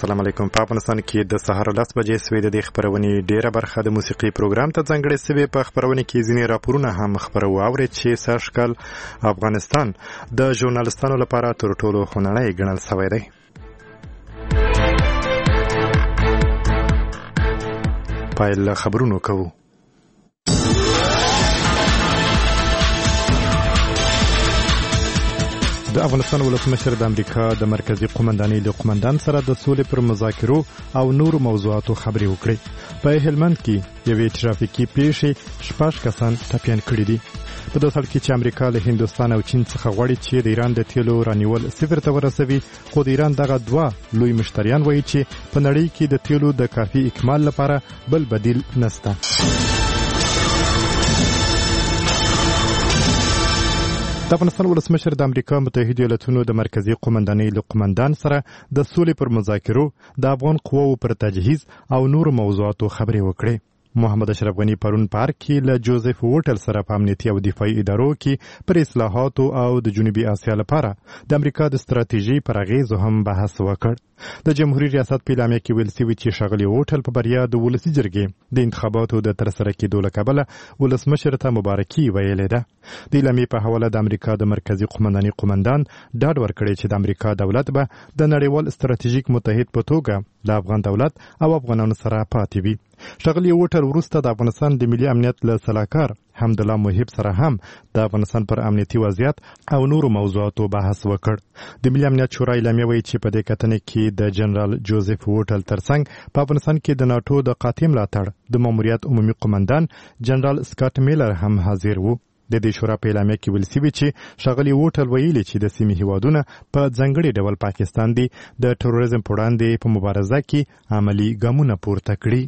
السلام علیکم. په افغانستان کې د سهار 10 بجې سوي د خبرونې ډیره برخه د موسیقي پروګرام ته ځانګړې سوي. په خبرونه کې ځینې راپورونه هم خبرو اوري چې سرشکل افغانستان د ژورنالستانو لپاره تر ټولو خونړی ګڼل شوی دی. پایل خبرونو کوو. د افغانستان ولسمشر د امریکا د مرکزی قومندانۍ له قومندان سره د سولې پر مذاکرو او نور موضوعاتو خبرې وکړې. په هلمند کې یوې ترافیکي پیښې 6 کسان ټپیان کړي دي. په دې حال کې چې امریکا له هندستان او چین څخه غواړي چې د ایران د تیلو رانیول صفر ته ورسوي، خو د ایران دغه دوه لوی مشتریان وایي چې په نړۍ کې د تیلو د کافي اکمال لپاره بل بدیل نشته. د افغانستان ولسمشر د امریکا متحده ایالاتونو د مرکزی قومندانۍ له قومندان سره د سولې پر مذاکرو، د افغان قواو پر تجهیز او نور موضوعاتو خبرې وکړې. محمد اشرف غنی پرون پارک کې له جوزف ووټل سره په امنیتي او دفاعي ادارو کې پر اصلاحاتو او د جنوبي اسیا لپاره د امریکا د ستراتیژي پر اغیزو هم بحث وکړ. د جمهوریت ریاست په اعلامیه کې ویل شوی چې ښاغلي ووټل په بریا د ولسي جرګې د انتخاباتو د ترسره کېدو له کبله ولسمشر ته مبارکي ویلې ده. د اعلامیې په حواله د امریکا د مرکزی قومندانۍ قومندان ډاډ ورکړی چې د امریکا دولت به د نړیوال ستراتیژیک متحد په توګه د افغان دولت او افغانانو سره پاتې وي. ښاغلي ووټل وروسته د افغانستان د ملي امنیت له سلاکار حمدالله محب سره هم د افغانستان پر امنیتي وضعیت او نورو موضوعاتو بحث وکړ. د ملي امنیت شورا اعلامیه وایي چې په دې کتنې کې د جنرال جوزف ووټل ترڅنګ په افغانستان کې د ناټو د قاطع ملاتړ د ماموریت عمومي قومندان جنرال سکاټ میلر هم حاضر وو. د دې شورا په اعلامیه کې ویل شوي چې ښاغلي ووټل ویلي چې د سیمې هیوادونه په ځانګړي ډول پاکستان دی د تروریزم په وړاندې په مبارزه کې عملي ګامونه پورته کړي.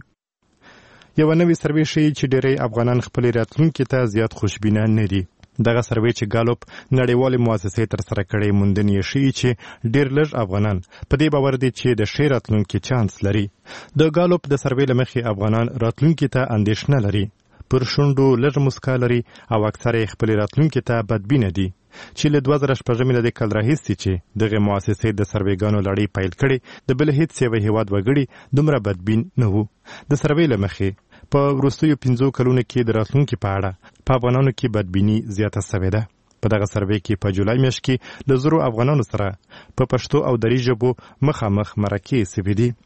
یو نوې سروې ښیي چې ډېری افغانان خپل راتلونکي ته زیات خوشبینه نه دي. دغه سروې چې ګالوپ نړیوالې مؤسسې ترسره کړې موندنې یې ښیي چې ډېر لږ افغانان په دې باور دي چې د ښې راتلونکي چانس لري. د ګالوپ د سروې له مخې افغانان راتلونکي ته اندېښنه لري، پر شونډو لږ مسکا لري او اکثره یې خپل راتلونکي ته بدبینه دي. چې له 2016 د کال راهیسې چې دغه مؤسسې د سروېګانو لړۍ پیل کړې، د بل هیڅ یو هیواد وګړي دومره بدبین نه وو. د سروې له مخې په وروستیو 5 کلونو کې د راتلونکي په اړه په افغانانو کې بدبیني زیاته شوې ده. په دغه سروې کې په جولای میاشت کې له 100 افغانانو سره په پښتو او دري ژبو مخامخ مرکې شوې دي.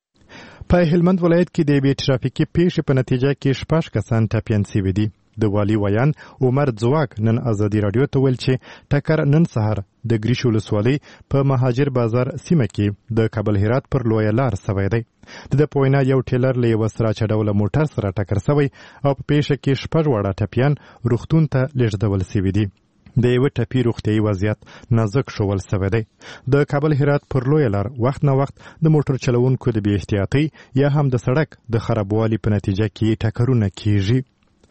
په هلمند ولایت کې د یوې ترافیکي پیښې په نتیجه کې 6 کسان ټپیان شوي دي. د والي ویان عمر ځواک نن ازادي راډیو ته ویل چې ټکر نن سهار د ګریش ولسوالۍ په مهاجر بازار سیمه کې د کابل هرات پر لویه لار شوی دی. د په وینا یو ټیلر له یوه سراچه ډوله موټر سره ټکر شوی او په پیښه کې 6 واړه ټپیان روغتون ته لیږدول شوي دي. د یوه ټپي روغتیایي وضعیت نازک ښوول شوی دی. د کابل هرات پر لویه لار وخت نه وخت د موټر چلوونکو د بې احتیاطۍ یا هم د سړک د خرابوالي په نتیجه کې ټکرونه کیږي.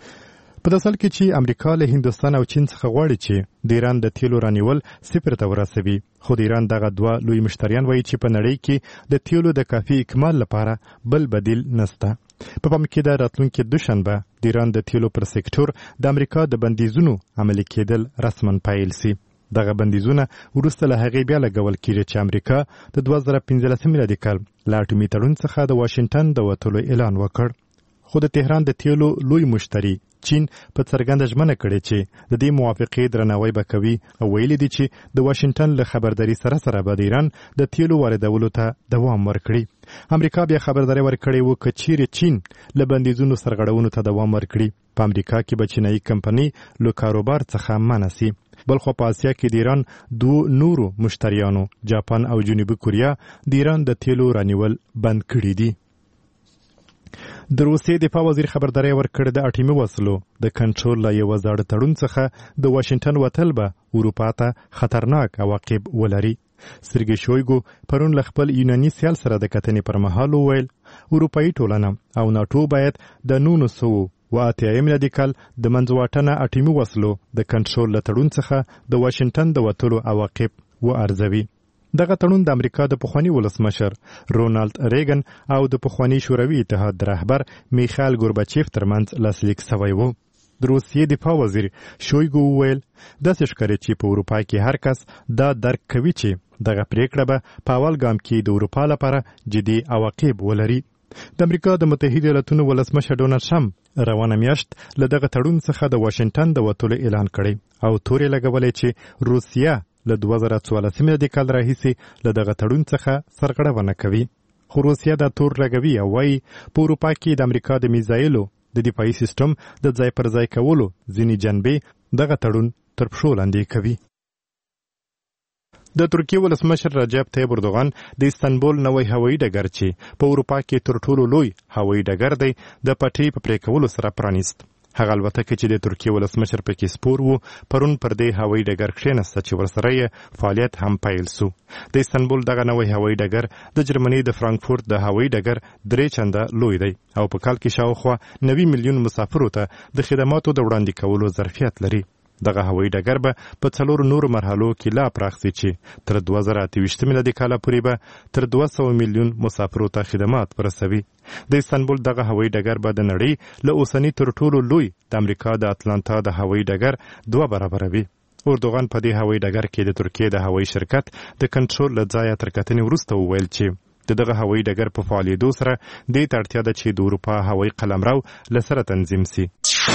په داسې حال کې چې امریکا له هندستان او چین څخه غواړي چې د ایران د تیلو رانیول صفر ته ورسوي، خو د ایران دغه دوه لوی مشتریان وایي چې په نړۍ کې د تیلو د کافي اکمال لپاره بل بدیل نشته. په پام کې د راتلونکي دوشنبه د ایران د تیلو پر سکتور د امریکا د بندیزونو عملي کېدل رسما پیل سي. دغه بندیزونه وروسته له هغې بیا لګول کېږي چې امریکا د 2015 میلادي کال له اټومي تړون څخه د واشنګټن د وتلو اعلان وکړ. خو د تهران د تیلو لوی مشتری چین په څرګنده ژمنه کړې چې د دې موافقې درناوی به کوي او ویلي دي چې د واشنګټن له خبرداري سره سره به د ایران د تیلو واردولو ته دوام ورکړي. امریکا بیا خبرداری ورکړې وه که چیرې چین له بندیزونو سرغړونو ته دوام ورکړي، په امریکا کې به چینایي کمپنۍ له کاروبار څخه منع سي. بلخو په اسیا کې د ایران دوه نورو مشتریانو جاپان او جنوبي کوریا د ایران د تیلو رانیول بند کړي دي. د روسیې دفاع وزیر خبرداری ورکړ د اټومي وسلو د کنټرول له یوه زاړه تړون څخه د واشنګټن وتل به اروپا ته خطرناک عواقب ولري. سرګي شویګو پرون له خپل یوناني سیال سره د کتنې پر مهال وویل اروپایي ټولنه او ناټو باید د 1988 میلادي کال د منځواټنه اټومي وسلو د کنټرول له تړون څخه د واشنګټن د وتلو عواقب وارزوي. دغه تړون د امریکا د پخواني ولسمشر رونالد ریګن او د پخواني شوروي اتحاد رهبر میخایل ګورباچیف ترمنځ لاسلیک شوی و. د روسیې دفاع وزیر شویګو وویل داسې ښکاري چې په اروپا کې هر کس دا درک کوي چې دغه پریکړه به په اول ګام کې د اروپا لپاره جدي عواقب ولري. د امریکا د متحده ایالاتونو ولسمشر ډونالډ ټرمپ روانه میاشت له دغه تړون څخه د واشنگټن د وتلو اعلان کړی او تورې لګولې چې روسیه له 2014 کال راهیسې له دغه تړون څخه سرغړونه کوي. خو روسیه دا تور لګوي او وايي په اروپا کې د امریکا د میزایلو د دفاعي سیستم د ځای پر ځای کولو ځینې جنبې دغه تړون تر پښو لاندې کوي. د ترکیې ولسمشر رجب طیب اردوغان د استانبول نوی هوایي ډګر چې په اروپا کې تر ټولو لوی هوایي ډګر دی د پټۍ په پرې کولو سره پرانیست. هغه الوتکه چې د ترکیې ولسمشر پکې سپور وو پرون پر دې هوایي ډګر کښېنسته چې ورسره یې فعالیت هم پیل سو. د استانبول دغه نوی هوایي ډګر د جرمني د فرانکفورت د هوایي ډګر 3 چنده لوی دی او په کال کې شاوخوا 90 میلیون مسافرو ته د خدماتو د وړاندې کولو ظرفیت لري. دغه هوایي ډګر به په 4 نورو مرحلو کې لا پراخ شي چې تر 2028 میلادي کال پورې به تر 200 میلیون مسافرو ته خدمات ورسوي. د استانبول دغه هوایي ډګر به د نړۍ له اوسني تر ټولو لوی د امریکا د اتلانتا د هوایي ډګر 2 برابره وي. اردوغان په دې هوایي ډګر کې د ترکیې د هوایي شرکت د کنټرول له ځایه تر کتنې وروسته وویل چې دغه هوایي ډګر په فعالیدو سره دې ته اړتیا ده چې د اروپا هوایي قلمرو له سره تنظیم سي.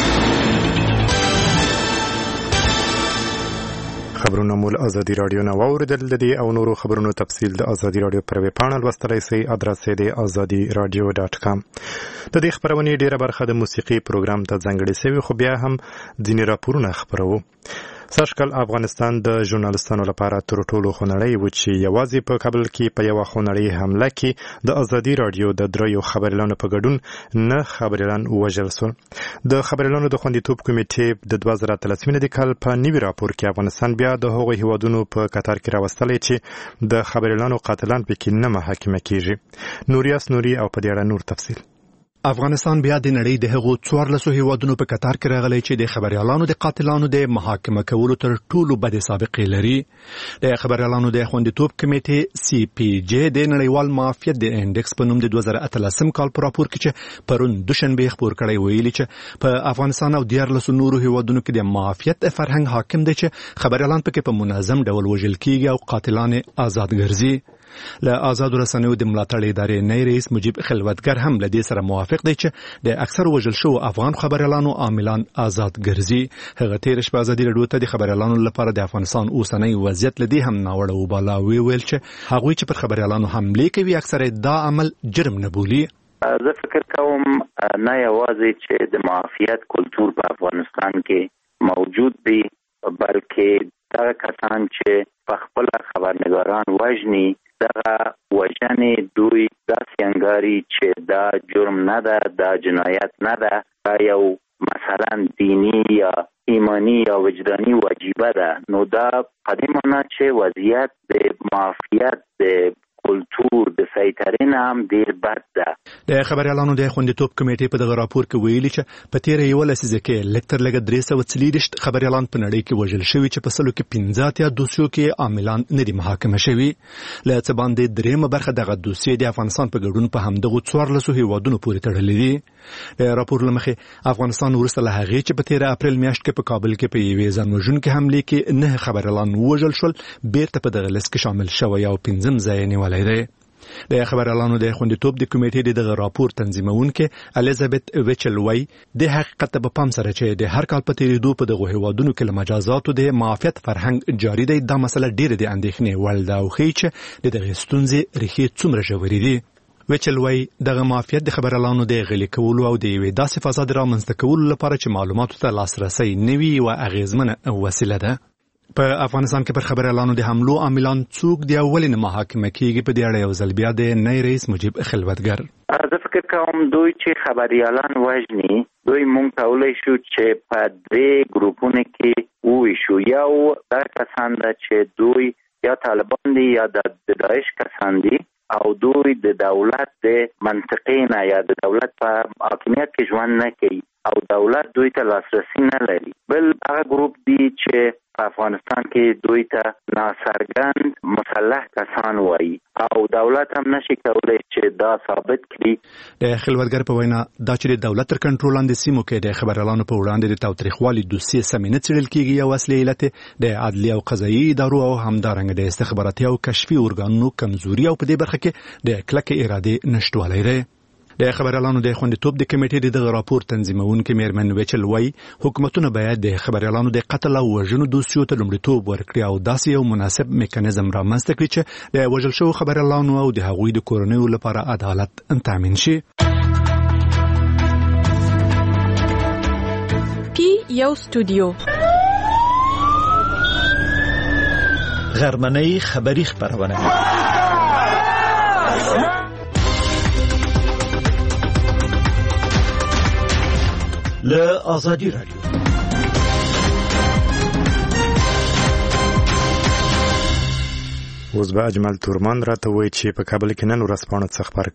خبرونه مول ازادي رادیو نه واوریدل. د دې او نورو خبرونو تفصیل د ازادي رادیو پر ویب پاڼه لوستلای شئ. ادرس یې د azadiradio.com. د دې خبرونې ډیره برخه د موسیقي پروګرام ته ځانګړې شوې خو بیا هم ځینې راپورونه خبرو. سږکال افغانستان د ژورنالستانو لپاره تر ټولو خونړی و چې یوازې په کابل کې په یوه خونړۍ حمله کې د ازادي رادیو د 3 خبریالانو په ګډون 9 خبریالان وژل شول. د خبریالانو د خوندیتوب کمیټې د 2013 کال په نوي راپور کې افغانستان بیا د هغو هیوادونو په قطار کې راوستلی چې د خبریالانو قاتلان پکې نه محاکمه کیږي. نوریاس نوري او په دې اړه نور تفصیل. افغانستان بیا د نړۍ د هغو 14 هیوادونو په قطار کې راغلی چې د خبریالانو د قاتلانو د محاکمه کولو تر ټولو بد سابقې لري. د خبریالانو د خوندیتوب کمیټې CPJ د نړیوال معافیت د انډکس په نوم د 2013 کال په راپور کې چې پرون دوشنبه خبر کړی ویلي چې په افغانستان او 14 نورو هیوادونو کې د معافیت فرهنګ حاکم دی چې خبریالان پکې په منظم ډول وژل کیږي او قاتلان آزاد ګرځي. له آزاد رسنیو د ملاتړ ادارې نه رئیس مجيب خلوتګر هم له دې سره موافق دی چې د اکثر وژل شو افغان خبریالانو عاملان آزاد ګرځي. هغه تیر شپه ازادي رادیو ته د خبریالانو لپاره د افغانستان اوسنۍ وضعیت لدی هم ناوړه وباله ویل چې هغوی چې پر خبریالانو حمله کوي اکثر دا عمل جرم نه بولي. زه فکر کوم نه یوازې چې د معافیت کلتور په افغانستان کې موجود دی بلکې دا کسان چې په خپل خبرنګاران وژني دغه وژنې دوی داسې انګاري چې دا جرم نه ده، دا جنایت نه ده، دا یو مثلا دینی یا ایمانی یا وجدانی واجبه ده. نو دا په دې معنی چې وضعیت د معافیت د کلتور د سیطرې نه هم ډیر بد ده. د خبریالانو د خوندیتوب کمیټې په دغه راپور کې ویلي چې په تیر یو لسیزه کې لکتر لګ 340 خبریالان په نړۍ کې وژل شوي چې په سلو کې 15 دوسیو کې عاملان نه دي محاکمه شوي. له څه باندې درېمه برخه دغه دوسیې د افغانستان په ګډون په همدغه 14 هیوادونو پورې تړلې دي. د راپور لمخې افغانستان ورسته له هغې چې په تیر اپریل میاشت کې په کابل کې په یوې ځانوژونکې حملې کې 9 خبریالان وژل شول بیرته په دغه لیست کې شامل شوی او 15 ځای نیولای دی. د خبریالانو د خوندیتوب د کمیټې دغه راپور تنظیمونکې الیزابت ویچل وای د حقیقت په پام سره چې د هر کال په تیریدو په دغه هیوادونو کې مجازاتو د معافیت فرهنګ جاری دی دا مسله ډیره د اندېښنې وړ ده او ښیي چې د دغه ستونزې ریښې څومره ژورې دي. ویچل وای دغه معافیت د خبریالانو د غلي کولو او د یوې داسې فضا د رامنځته کولو لپاره چې معلوماتو ته لاسرسی نه وي یوه اغېزمنه وسیله ده. په افغانستان کې پر خبریالانو د حملو عاملان څوک دی او ولې نه محاکمه کیږي په دې اړه یو ځل بیا د نئی رئیس مجيب خلوتګر زه فکر کوم دوی چې خبریالان وژني دوی مونږ ته ویلی شو چې په 3 ګروپونو کې وویشو. یو دا کسان ده چې دوی یا طالبان دي یا د داعش کسان دي او دوی د دولت د منطقې نه یا د دولت په حاکمیت کې ژوند نه کوي. او دولت دوی ته لاسرسي نه لري. بل هغه ګروپ دی چې په افغانستان کې دوی ته ناڅرګند مسلح کسان وایي او دولت هم نشي کولای چې دا ثابت کړي. د خلوتګر په وینا دا چې د دولت تر کنټرول لاندې سیمو کې د خبريالانو په وړاندې د تاوتریخوالي دوسیې سمې نه څېړل کېږي او اصلي علت د عدلي او قضایي ادارو او همدارنګه د استخباراتي او کشفي ارګانونو کمزوري او په دې برخه کې د کلکې ارادې نشټوالی دی. د خبريالانو د خوندیتوب د کمیټې د راپور تنظیمونکو میرمن ویچل وای حکومتونه باید د خبريالانو د قتل او وژنو دوسیو ته لومړیتوب ورکړي او داسې یو مناسب میکانیزم رامنځته کړي چې د وژل شوو خبريالانو او د هغوی د کورنیو لپاره عدالت تامین شي. پی یو استودیو غرمنۍ خبری خبرونه له آزادی رادیو. اوس به اجمل تورمان راته وایي چې په کابل کې نن ورځپاڼه څه خبر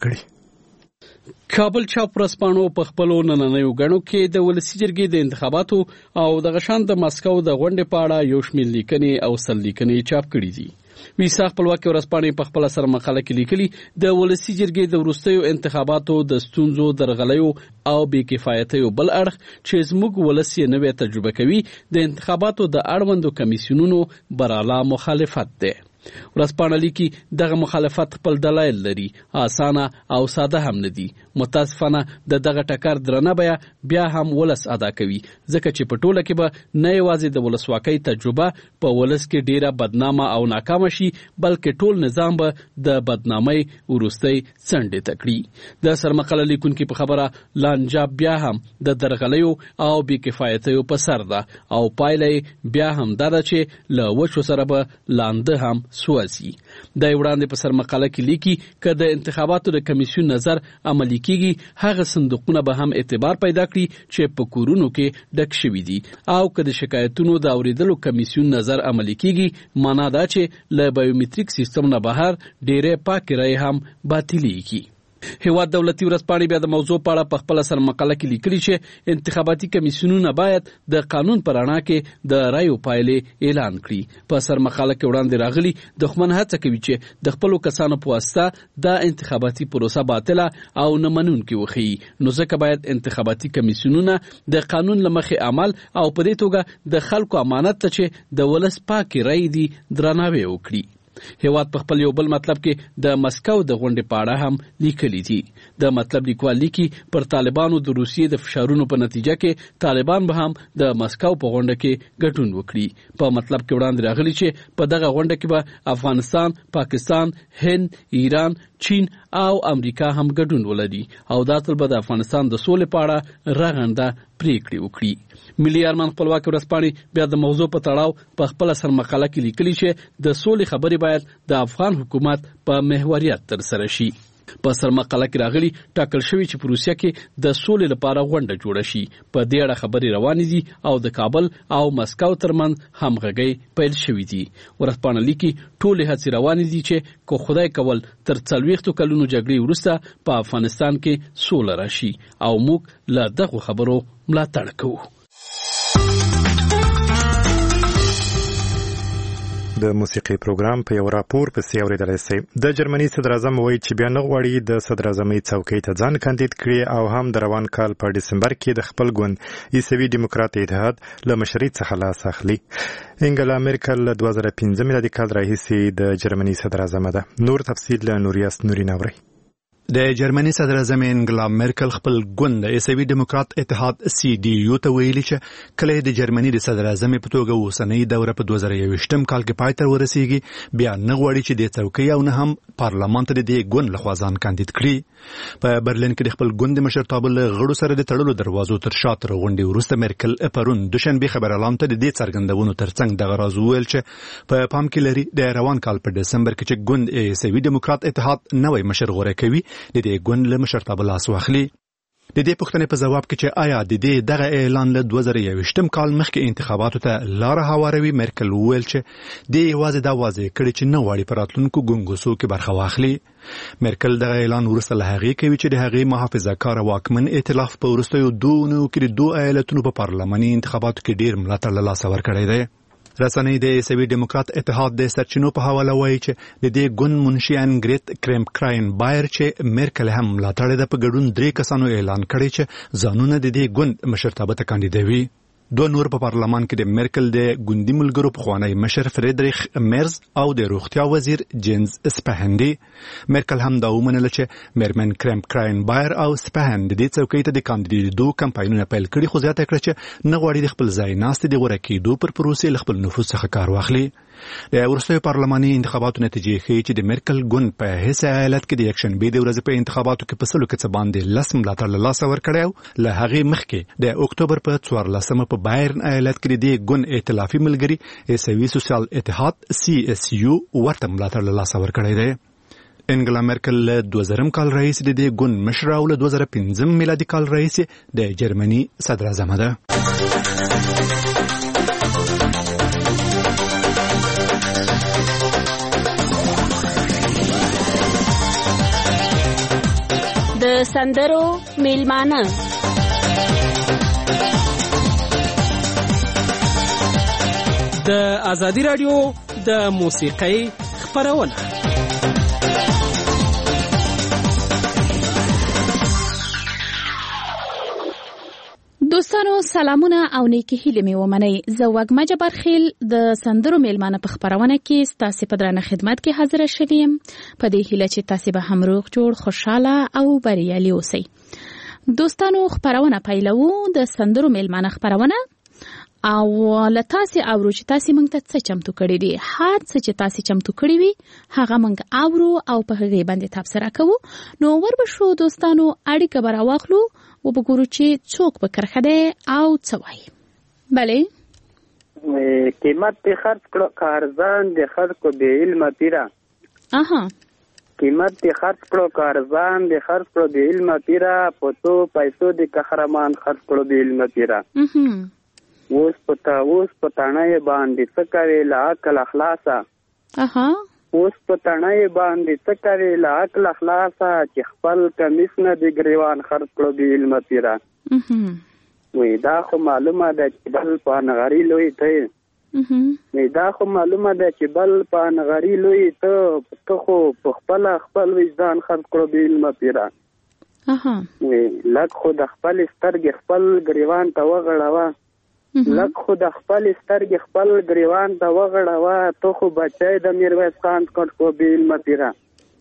کړي. کابل چاپ ورځپاڼو په خپلو نننیو غړو کې د ولسی جرګې د انتخاباتو او د غشان د مسکو د غونډې په اړه یو شمېر لیکنې او سل لیکنې چاپ کړي دي. ویسا خپلواکي ورځپاڼې په خپل سر مقاله کې لیکلي د ولسی جرګې د وروستیو انتخاباتو د ستونزو درغلیو او بې کفایتیو بل اړخ چې زموږ ولسی نوې تجربه کوي د انتخاباتو د اړوندو کمیسیونونو براله مخالفت ده. ورځپاڼه لیکي دغه مخالفت خپل دلایل لري، اسانه او ساده هم نه دي. متاسفانه دغه ټکر درنه بیا هم ولس ادا کوي ځکه چې په ټوله کې به نه یوازې د ولسواکۍ تجربه په ولس کې ډیره بدنامه او ناکامه شي بلکې ټول نظام به د بدنامۍ وروستۍ څنډې ته کړي. د سرمقاله لیکونکي په خبره لانجاب بیا هم د درغلیو او بې کفایتیو په سر ده او پایله بیا هم دا ده چې له وچو سره به لانده هم سوازي. د وړاندې په سرمقاله کې لیکي چې د انتخاباتو د کمیسیون نظر عملي کیږي هغه صندوقونه به هم اعتبار پیدا کړي چې په کورونو کې ډک شوي دي او که د شکایتونو د اوریدلو کمیسیون نظر عملي کیږي معنا دا چې له بایومټریک سیستم نه بهر ډېرې پاکې رایې هم باطلېږي. هیواد دولتي ورځپاڼې بیا د موضوع په اړه په خپل سر مقاله کې لیکلي چې انتخاباتي کمیسیونونه باید د قانون پر رڼا کې د رایو پایلې اعلان کړي. په سر مقاله کې وړاندې راغلي دښمن هڅه کوي چې د خپلو کسانو په واسطه د انتخاباتي پروسه باطله او نه منونکې وښيي، نو ځکه باید انتخاباتي کمیسیونونه د قانون له مخې عمل او په دې توګه د خلکو امانت ته چې د ولس پاکې رایې دي درناوی وکړي. هیواد په خپل یو بل مطلب کې د مسکو د غونډې په اړه هم لیکلي دي. د مطلب لیکوال لیکي پر طالبانو د روسیې د فشارونو په نتیجه کې طالبان به هم د مسکو په غونډه کې ګډون وکړي. په مطلب کې وړاندې راغلي چې په دغه غونډه کې به افغانستان، پاکستان، هند، ایران، چین او امریکا هم ګډون ولري او دا تل به د افغانستان د سولې په اړه رغنده پریکړې وکړي. ملي ارمان خپلواکي ورځپاڼې بیا د موضوع په تړاو په خپل سر مقاله کې لیکلي چې د سولې خبرې باید د افغان حکومت په محوریت ترسره شي. په سر مقاله کې راغلي ټاکل شوی چې په روسیه کې د سولې لپاره غونډه جوړه شي. په دې اړه خبرې روانې دي او د کابل او مسکو ترمنځ همغږي پیل شوې دي. ورځپاڼه لیکي ټولې هڅې روانې دي چې کو خدای کول تر 40 کلونو جګړې وروسته په افغانستان کې سوله راشي او موږ له دغه خبرو ملاتړ کوو. د موسیقي پروګرام په یو راپور پسې اوریدلای شئ. د جرمني صدر اعظم وایي چې بیا نه غواړي د صدر اعظمۍ څوکۍ ته ځان کاندید کړي او هم د روان کال په ډسمبر کې د خپل ګوند عیسوي ډیموکرات اتحاد له مشرۍ څخه لاس اخلي. انګلا میرکل 2015 میلادي کال راهیسې د جرمني صدر اعظم ده. نور تفصیل له نوریاس نوري ناوري. د جرمني صدر اعظم انګلا میرکل خپل ګوند عیسوي ډیموکرات اتحاد سی ډي یو ته ویلي چې کله د جرمني د صدر اعظم په توګه اوسنۍ دوره په 2021 کال کې پای ته ورسیږي بیا نه غواړي چې د څوکۍ او نه هم پارلمان ته د ګوند لخوا ځان کاندید کړي. په برلین کې د خپل ګوند مشرتابه له غړو سره د تړلو دروازو تر شا تر غونډې وروسته میرکل پرون دوشنبه خبريالانو ته د دې څرګندونو ترڅنګ دغه راز وویل چې په پام کې لري د روان کال په دسمبر کې چې ګوند عیسوي ډیموکرات اتحاد نوې مشر غوړه کوي د دې ګوند له مشرتابه لاس واخلي. د دې پوښتنې په جواب کې چې آیا د دې دغه اعلان له 2021 کال مخکې انتخاباتو ته لار هواروي، مرکل وویل چې د یوازې دا واضح کړي چې نه غواړي په راتلونکو ګونګوسو کې برخه واخلي. مرکل دغه اعلان وروسته له هغې کوي چې د هغې محافظه‌کاره واکمن ائتلاف په وروستیو 2 اونیو کې د 2 ایالتونو په پارلماني انتخاباتو کې ډېر ملاتړ له لاسه ورکړی دی. رسنۍ د عیسوي ډیموکرات اتحاد د سرچینو په حواله وایي چې د دې ګوند منشي انګریت کرمپکراین بایر چې مرکل هم ملاتړ د په ګډون 3 کسانو اعلان کړی چې ځانونه د دې ګوند مشرتابه ته کاندیدوي. 2 نور په پارلمان کې د مرکل د ګوندي ملګرو پخوانی مشر فریدریخ مرز او د روغتیا وزیر جینز سپهندي. مرکل هم دا ومنله چې میرمن کرمپکراین بایر او سپهند د دې څوکۍ ته د کاندیدېدو کمپاینونه پیل کړي، خو زیاته کړه چې نه غواړي د خپل ځای ناستې د غوره کېدو پر پروسې له خپل نفوذ څخه کار واخلي. د وروستیو پارلماني انتخاباتو نتیجې ښیي چې د مرکل ګوند په هیڅ ایالت کې د یکشنبې د ورځې په انتخاباتو کې په سلو کې څه باندې 10 ملاتړ له لاسه ورکړی او له هغې مخکې د اکتوبر په 14 په بایرن ایالت کې د ګوند ائتلافي ملګري عیسوي سوسیال اتحاد CSU ورته ملاتړ له لاسه ورکړی دی. انګلا مرکل له 2000 کال رئیس د دې ګوند مشر او له 2015 میلادي کال رئیس د جرمني صدر اعظم ده. د سندرو میلمانه د آزادی رادیو د موسیقۍ خپرونه. دوستانو سلامونه او نیکی هیله می ومنئ. زه وګما جبار خیل د سندرو میلمانه په خبرونه کې ستاسو په درنه خدمت کې حاضر شوم. په دې هیله چې تاسو به هم روغ جوړ، خوشاله او بریالي اوسئ. دوستانو خبرونه پیلو د سندرو میلمانه خبرونه او لتاسي اورو چې تاسو مونږ ته څه چمتو کړی دي. هر څه چې تاسو چمتو کړی وي هغه مونږ اورو او په هغه باندې تبصره کوو. نو وربشو دوستانو اړیکه بر واخلو و بگورو چې څوک به کرخده او څه وایي. بله قیمت د خرڅ کړو کارزان د خرڅ کو به علم پیرا. قیمت د خرڅ کړو کارزان د خرڅ کړو به علم پیرا، پتو پیسو د قهرمان خرڅ کړو به علم پیرا. اوس پتانه باندې څه کوي لا عقل اخلاصا. اوس پتانه باندې څه کوي لا عقل اخلاصا، چې خپل کمیس نه د گریوان خرڅ کړو به علم پیرا. وی دا خو معلومه ده چې بل په نغری لوی ته، وی دا خو معلومه ده چې بل په نغری لوی ته خو په خپل وجدان خرڅ کړو به علم پیرا. وی لک خو د خپل سترګې خپل گریوان ته وغړاوه، لک خو د خپل سترګې خپل گریوان ته وغړاوه، ته خو بچی د میرویس خان کټ کو به علم پیرا.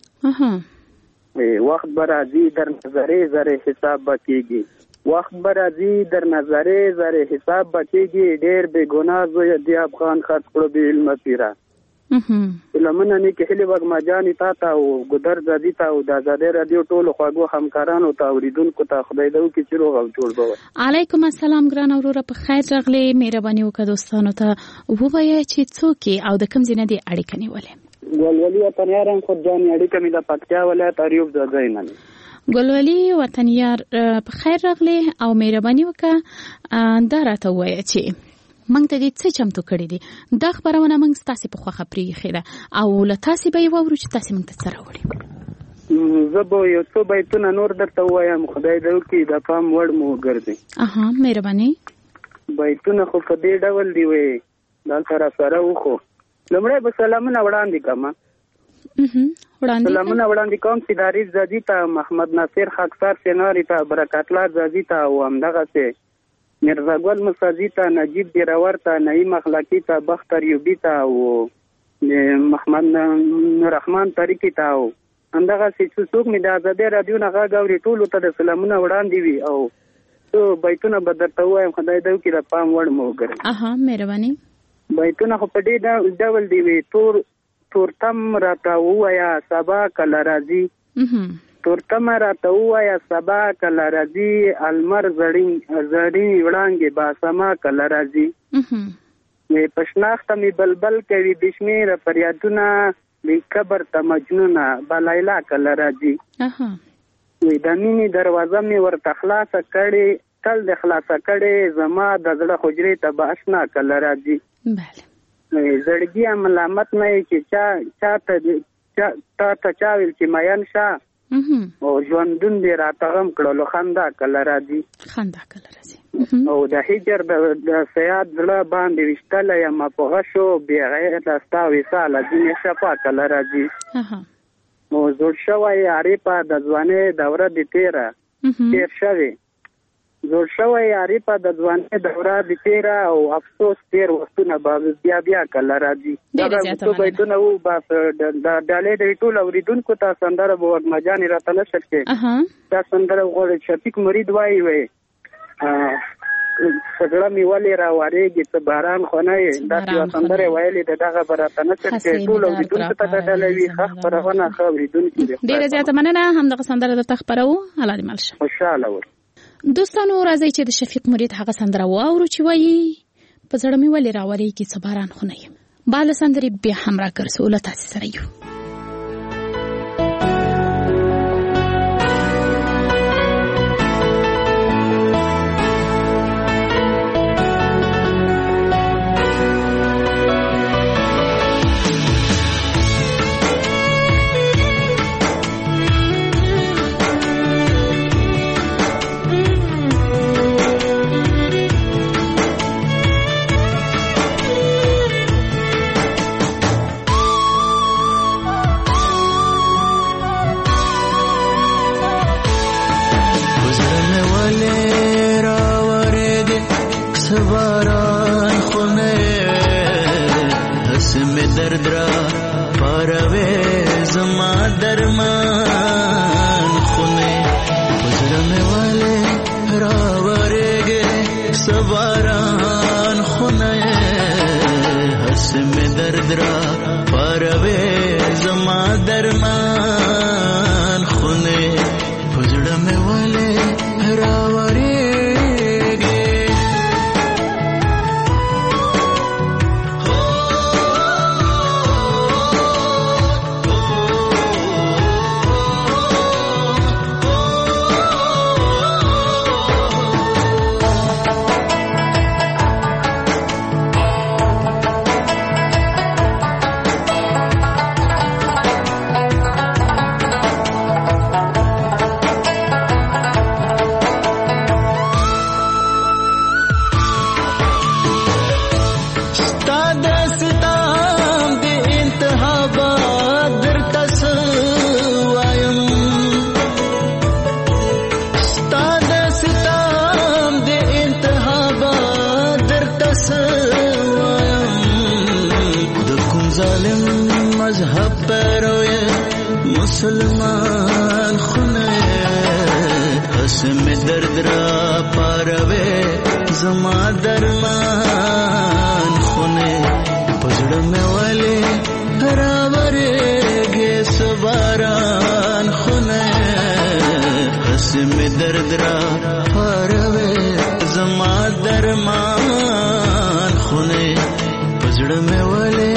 وخت برازي در نظرې زره حساب بکیږي، وخت برازي در نظرې زره حساب بکیږي، ډېر بے ګناه زوی دی افغان خرڅ کړو به علم پیرا. لمنه نه کې هلي وګما جاني تا او ګدر زادي تا او د آزادۍ رادیو ټولو خواږو همکارانو ته اوریدونکو ته خدای دې وکړي چې روغ او جوړ به. علیکم السلام ګران اوروره، په خیر راغلی. مهرباني وکړه دوستانو ته ووایه چې څوک او د کوم ځای نه دی اړیکه نیولې. ګلولي وطنیاران خود جان اړیکه مې د پکتیا ولایت اریوب ځای نه. ګلولي وطنیار په خیر راغلی او مهرباني وکړه دا راته ووایه چې مونږ ته دې څه چمتو کړی دي. دا خبرونه مونږ ستاسو په خوښه پرېښې ده او له تاسو به یې واورو چې تاسو مونږ ته څه راوړي. زه به یو څو بیتونه نور درته ووایم، خدای دې وکړي د پام وړ مو وګرځي. مهرباني. بیتونه خو په دې ډول دی وی دلته را سره وخو. لومړی به سلامونه وړاندې کوم. سلامونه وړاندې کوم سیداریز زادي ته، محمد ناصر خاکسار سیناری ته، برکت الله زادي ته او همدغسې مرزا ګل مسازي ته، نجیب دیراور ته، نعیم اخلاقی ته، بختر یوبی ته او محمد رحمان طریقی ته او همدغسې څوک مې د آزادۍ رادیو نه غږ اوري ټولو ته د سلامونه وړاندې وي او څو بیتونه به درته ووایم، خدای دې وکړي د پام وړ مو وګرځي. مهرباني. بیتونه خو په دې ډول دی وي، تورتم راته ووایه سبا کله راځي، تورتم راته ووایه سبا کله راځي، المر زړې وړانګې باسما کله راځي. په شناخته مې بلبل کوي بې شمېره فریادونه، بې قبر ته مجنونه بلیلا کله راځي. وی د مینې دروازه مې ورته خلاصه کړې، تل د خلاصه کړې، زما د زړه حجرې ته به اشنا کله راځي. زړګي ملامت نه چې تا ته چا ویل چې مین شه او ژوندون دې راته غم کړلو، خندا کله راځي. او د هجر د سیاد زړه باندې ویشتلی یم په غشو بې غیرته ستا وصاله ځینې شفا کله راځي. او زوړ شوی عارفه د ځوانۍ دوره دې تېر شوې، زوړ شوی عارفه د ځوانۍ دوره دې تېره او افسوس تېر وختونه به بیا کله راځي. دغه بیتونه وو بس د ډالۍ د ټولو اورېدونکو ته سندره به وږمجانې راته نشر کړې. دا سندره غواړي شفیق مرید وایي سګړه مې ولې راوارېږي ته باران خو نه یې، داسې یوه سندره یې ویلې ده، دغه به راته نشر کړې. ټولو اورېدونکو ته دا ډله وي ښه خپرونه ښه اورېدونکي دي. ډېره زیاته مننه. همدغه سندره درته خپروو. الله دې مل شه. خوشحاله اوسه. دوستانو راځئ چې د شفیق مرید هغه سندره واورو چې وایي په زړه مې ولې راوارېږي څه باران خو نه یم. باله سندرې بیا هم راګرځو له تاسې سره یو. مسلمان خونه حسم درد را پاروے زما درمان خونه پزړه مې ولې راورېږي سباران خونه حسم درد را پاروے زما درمان خونه پزړه مې ولې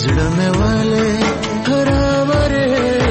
پزړه مې والے هراوره.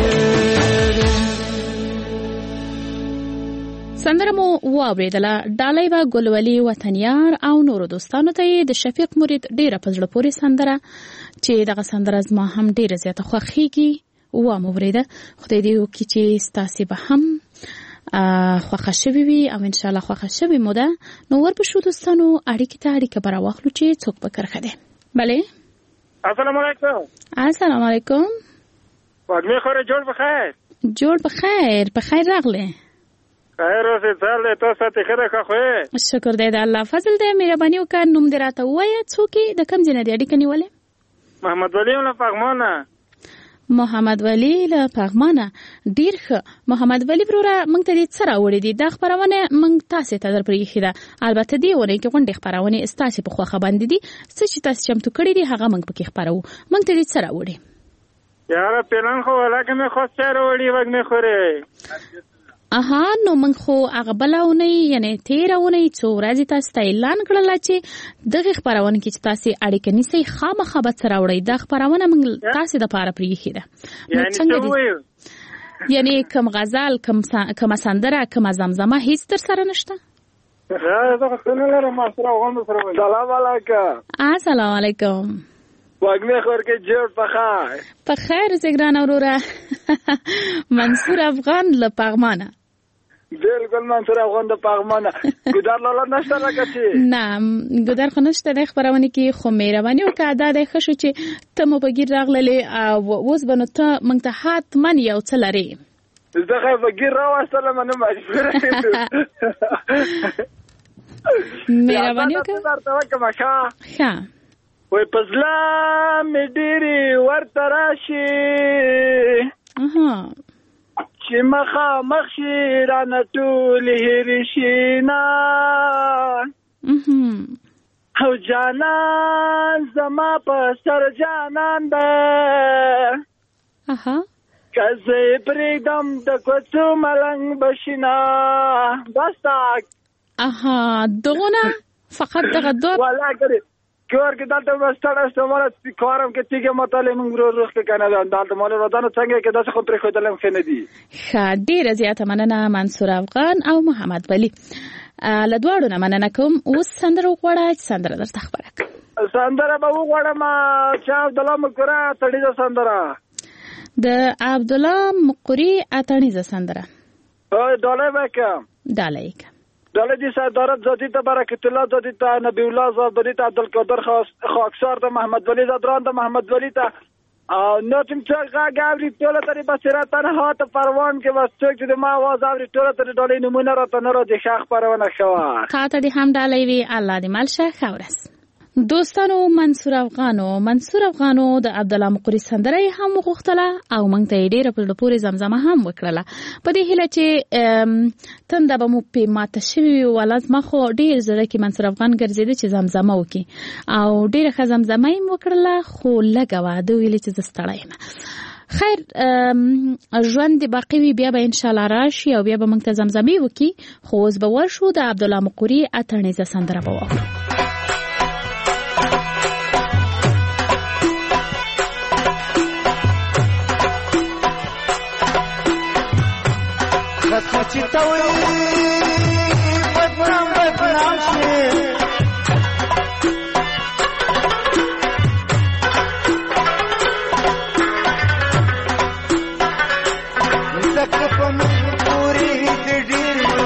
سندره مو واوریدله. ډالۍ و ګلولي وطنیار او نورو دوستانو ته د شفیق مرید ډیره پزړه پورې سندره چې دغه سندره زما هم ډیره زیاته خوښیږي و مو وریده. خدای دې وکړي چې ستاسو به هم خوښه شوي وي او ان شاء الله خوښه شوي مو ده. نو ورپسې دوستانو اړیکې ته اړیکه براواخلو چې څوک به کرخه ده. بله السلام علیکم. السلام علیکم. وګمه خوره جوړ بخیر. جوړ بخیر. بخیر راغله. خیر اوسه سره تاسو ته خیره خوې. شکر دې د الله فضل دې مهرباني وکړ. نوم دې راته وایي څوک د کوم ځای نه دی اړیکه نیولې؟ محمد ولی له پغمانه. محمد ولی له پغمانه. ډیر ښه محمد ولی وروره موږ ته دې څه راوړې دي؟ دا خبرونه موږ تاسو ته درپرېښې ده. البته دې ونه کې غونډې خبرونه تاسو په خوخه باندې دي څه چې تاسو چمتو کړی دي هغه موږ پکې خبرو. موږ ته دې څه راوړې؟ یاره پلان خو ولاکه مې خو څه راوړې وګمه خوره. اها نو موږ خو هغه بلاونه یعنی 13 ونې څو ورځې تاسو ته اعلان کړل چې دغه خبرونه کې چې تاسو اړیکه نیسئ خامخا به سره وړي. د خبرونه موږ تاسو د پاره پریښې ده. یعنی کوم غزل کوم سندره کوم زمزمه هیڅ تر سره نشته؟ سلام علیکم. السلام علیکم. وګمه خور کې جوړ بخیر. بخیر زګران اوروره. منصور افغان له پغمانه. بالکل منصور افغان د پغمانه. ګدار لاله نشته لکه چې نه ګدار خو نشته د خبرونه کې خو مهرباني وکړه دا د خښو چې ته مو بګیر راغللې او اوس بنو ته موږ ته حتمن یو څه لري. زه خو بګیر راوستله منه مجبور. مهرباني وکړه. ښه وای پزلا مې ډېری ورته راشي چې مخه مخشي رانه ټولې هېرې شي نه او جانان زما په سر جانان ده که زه یې پرېږدم د کوڅو ملنګ به شي نه. بس دغونه فقط دغه دوه والا کړې کور کې دلته واستړه سماره کارم کې تیګه مطالعه موږ روح کې کنه دلته مال ودانه څنګه کې داسې خو پرې خو دلم خنه دي. ډیره زیاته مننه منصور افغان او محمد ولی. له دواړو نه مننه کوم. اوس سندره وغواړه چې سندره درته خبره کړم. سندره به وغواړم چې عبدالله مقری اتڼیزه سندره. د عبدالله مقری اتڼیزه سندره ډالۍ وکم. ډالۍ دله دي صدارت زادی ته برکت الله زادی ته نبی الله زادی ته عبدالقادر خاکسار ته محمد ولی زادران ته محمد ولی ته نو تم څنګه غاوري ټوله ترې بصیرت نه هات پروان کې بس څوک چې ما आवाज اوري ټوله ترې ډالۍ نمونه راته نه را دي شاخ پروانه شوا تا ته دې هم ډالۍ وی الله دې مال شه خورس. دوستانو منصور افغانو د عبدالله مقری سندره هم وغوښتله او موږ ته ډیره په پورې زمزمه هم وکړله په دې هیله چې تنده به مو په ماته شوي ولازم خو ډیر زړه کې منصور افغان ګرځېده چې زمزمه وکړي او ډیره ښه زمزمه یې وکړله خو لږه وه ده ویلې چې زه ستړی یم. خیر ژوند باقی وي بیا به ان شاء الله راشي او بیا به موږ ته زمزمې وکړي. خو اوس به ورشو د عبدالله مقری اتڼیزه سندره به واورو. چې توي بدنام شي زکه په مجبوري د ډیرو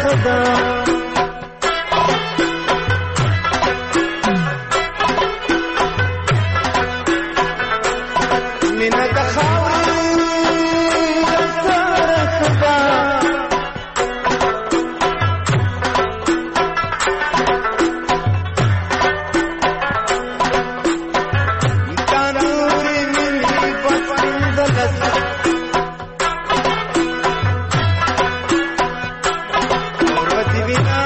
خدا مینا د خاورې سره خدا تنوري مینې بسندلت ورته وینا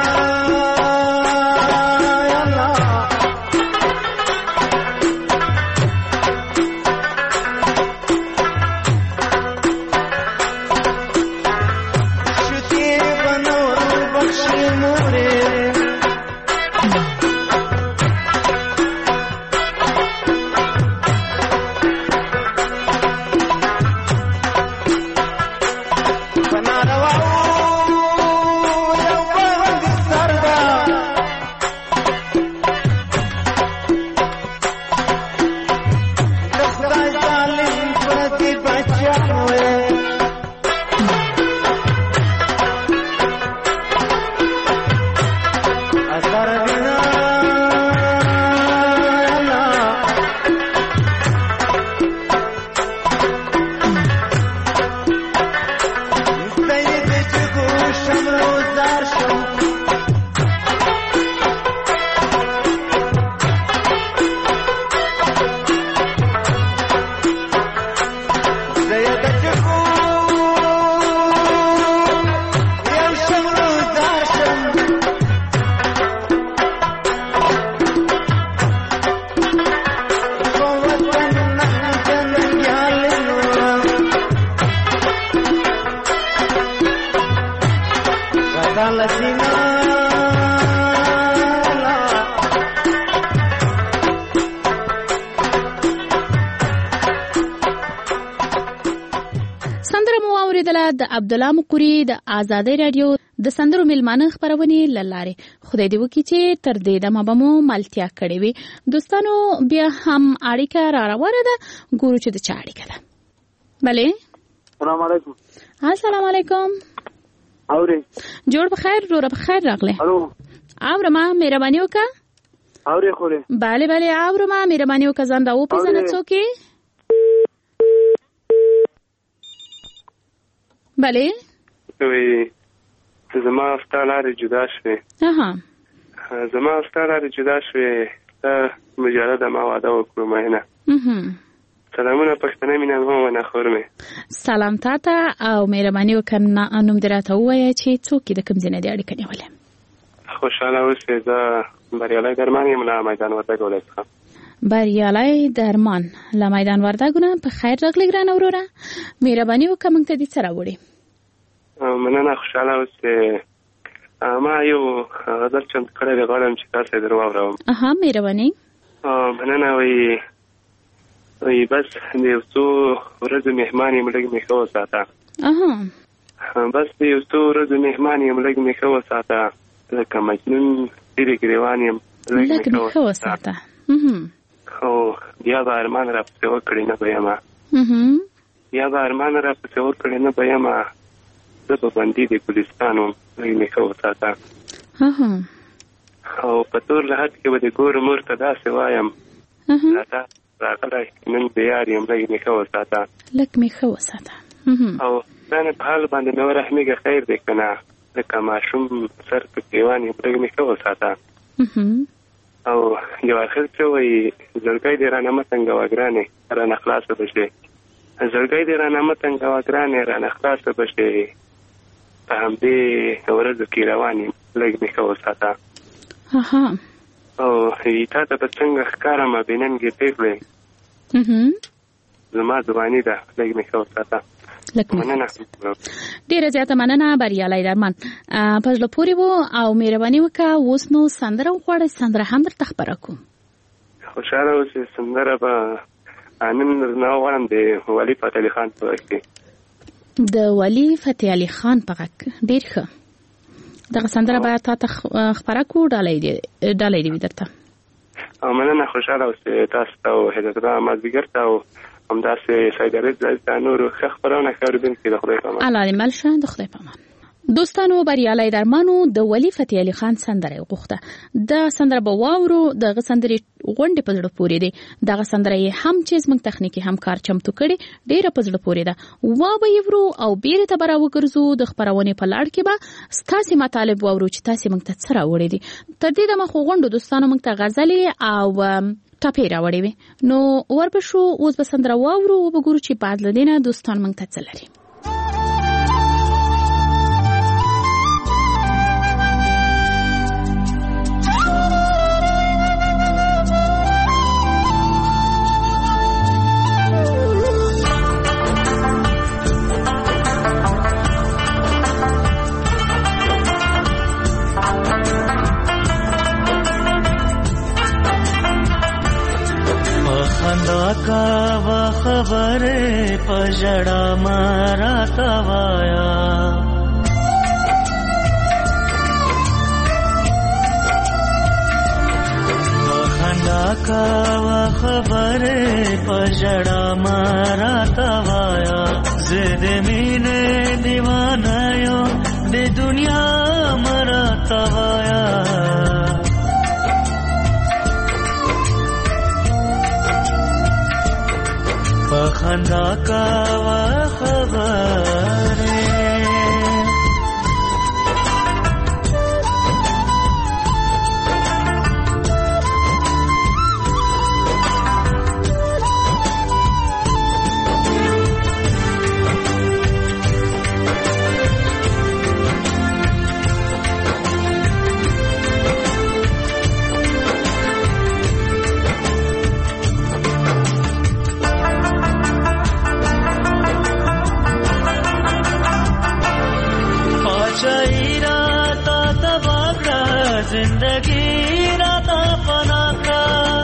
د عبدالله مقری د آزادۍ رادیو د سندرو میلمانه خبرونه لاره خدای دې وکړي چې تر دې دمه به مو ملتیا کړې وي دوستانو بیا هم اړیکه را روانه ده ګورو چې د چا اړیکه ده بله السلام علیکم السلام علیکم اوري جوړ بخیر روره بخیر راغله الو اورما مهرباني وکړه اوري خوره bale اورما مهرباني وکړه ځان دا و پیژنه څوک بله وی زما ستاره جدا شوه زما ستاره جدا شوه ته مجرد ما واده وکړم نه سلامونه پښتنه مینه هم ونه خورمه سلام تاته او مهرباني وکړه انوم دراته وایي چې څوک د کوم ځای نه اړیکه نیولې خوشاله اوسې دا بریالي درمان یم له میدان وردګ ولایت بریالي درمان له میدان وردګونه په خیر راغلی ګران اوروره مهرباني وکړه موږ ته دې سره وړي مننه خوشاله اوسې ما یو غزل چند کړی دی غواړم چې تاسو درو واورم مهرباني مننه وی بس د یو څو ورځې مهمان یم لږ مې ښه وساته بس د یو څو ورځې مهمان یم لږ مې ښه وساته لکه مجنون ډېرې ګریوان یم لږ مې ښه وساته او بیا به ارمان را پسې وکړې نه به یمه بیا به ارمان را پسې وکړې نه به یمه زه به بندي د ګلستان وم لږ مې ښه وساته او په تور لحد کې به د ګور مور ته داسې وایم راته راغلی نن به یار یم لږ مې ښه وساته لږ مې ښه وساته او ځان په حال باندې مې ورحمېږه خیر دی که نه لکه ماشوم سر په کیوان یم لږ مې ښه وساته او یو آخر څه وایي زړګی دې رانه مه تنګوه ګرانې رانه خلاصه به شې زړګی دې رانه مه تنګوه ګرانې رانه خلاصه به شې په همدې ورځو کې روان یم لږ مې ښه وساته او تا ته به څنګه ښکارمه بېننګې پېغلې زما ځواني ده لږ مې ښه وساته مننه ډیره زیاته مننه بریالي درمان په زړه پورې وو او مهرباني وکړه اوس نو سندره وغواړئ سندره هم درته خبره کوم خوشحاله اوسې سندره به نن درنه وغواړم د ولي فتح علي خان په غږ کې د ولي فتح علي خان په غږ ډېر ښه دغه سندره باید تا ته خبره کړو ډالۍ دې وي درته مننه خوشحاله اوسې تاسو ته او حضرت الله مازدیګر ته او همداسې سید عرض ته نورو ښه خپرونه ښه اورېدونکي د خدای په امان الله دې مل شه د خدای په امان دوستانو بریالي درمانو د ولی فتح علي خان سندره غوښته د سندره به واورو د غسندري غونډې په زړه پورې دي د غسندره هم چې زموږ تخنیکی همکار چمتو کړي ډیره په زړه پورې ده وا به یورو او بیره ته براو ګرځو د خبرونه په لاړ کې به ستاسو مطالب واورو چې تاسو موږ ته څه راوړي دي تر دې د مخ غونډو دوستانو موږ ته غزلې او ټاپې راوړي وي نو وربشو اوس به سندره واورو او وګورو چې بعد لدینه دوستان موږ ته څه لري کا خبره پجڑا مارا توایا خندا کا خبره پجڑا مارا توایا زد مینے دیوانہ یو دے دنیا مرا توایا خندا کا خبر जिंदगी राता फना का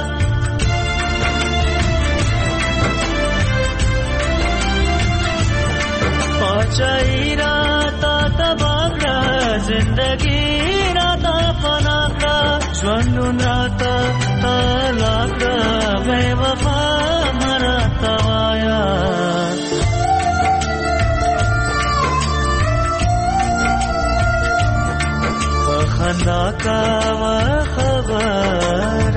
पाचाई राता तबागरा जिंदगी राता फना का स्वनुन राता तालाका बेवफा मरा तवाया खंदा का खबर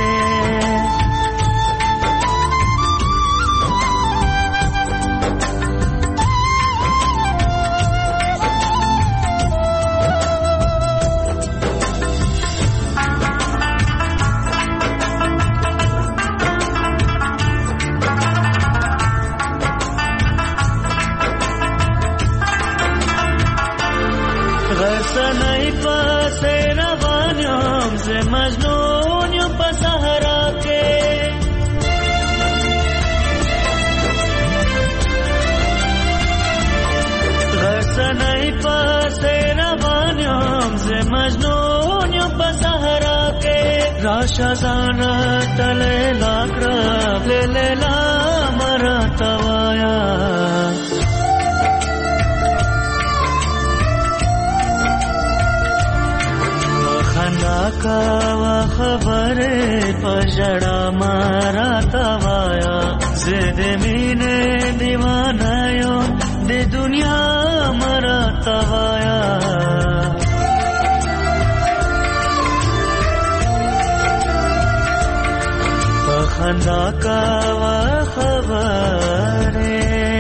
नहीं पासे रवानियों से मजनूनियों पर सहारा के घस नहीं पासे रवानियों से मजनूनियों पर सहारा के राशा जाना तले लाकड़ा ले लेला मरा तवाया खंदा का खबरे पजड़ा मारा तवाया जिद मीने दीवाना यो दे दुनिया मरा तवाया खंदा का खबरे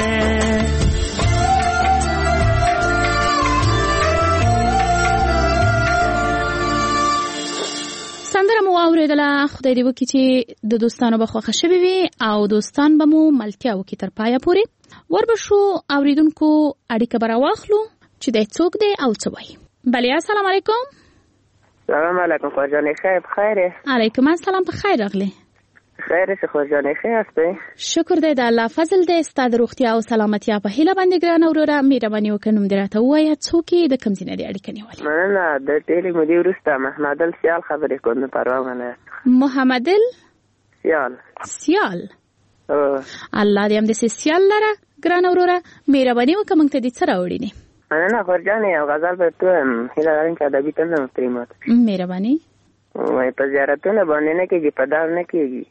سندره مو اوریدله خدای دې وکړي چې د دوستانو به خوښه شوي وي او دوستان به مو ملتیا وکړي تر پایه پورې وربشو اوریدونکو اړیکه به راواخلو چې دی څوک دی او څه وایي بله السلام علیکم سلام علیکم خورجانې ښه بخیرې علیکم السلام په خیر راغلی خیر شه خورجانې ښه یاستئ شکر دی د الله فضل دی ستا د روغتیا او سلامتیا په هیله باندې ګرانه وروره مهرباني وکړه نوم دې راته ووایه څوک یې د کوم ځای نه دې اړیکه نیولې مننه د ټیلې مودې وروسته محمدل سیال خبرې کوم نه پروا منه محمدل سیال الله دې همداسې سیال لره ګرانه وروره مهرباني وکړه موږ ته دې څه راوړي دي مننه خورجانې یو غزل به توایم هیله لرم چې ادبي طنز مو پرې مات مهرباني وایي په زیارتونه باندې نه کېږي په دار نه کېږي